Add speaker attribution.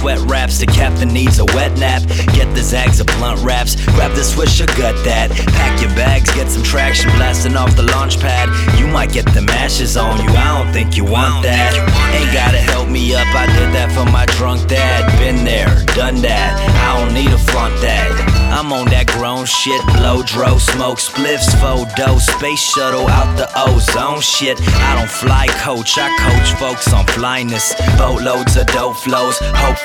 Speaker 1: sweat raps. The captain needs a wet nap. Get the zags of blunt wraps. Grab the swisher, gut that. Pack your bags, get some traction, blasting off the launch pad. You might get the mashes on you, I don't think you want that. Ain't gotta help me up, I did that for my drunk dad. Been there, done that, I don't need to flaunt that. I'm on that grown shit, blow dro, smoke spliffs, photo, space shuttle out the ozone shit. I don't fly coach, I coach folks on blindness. Boatloads of dope flows, hope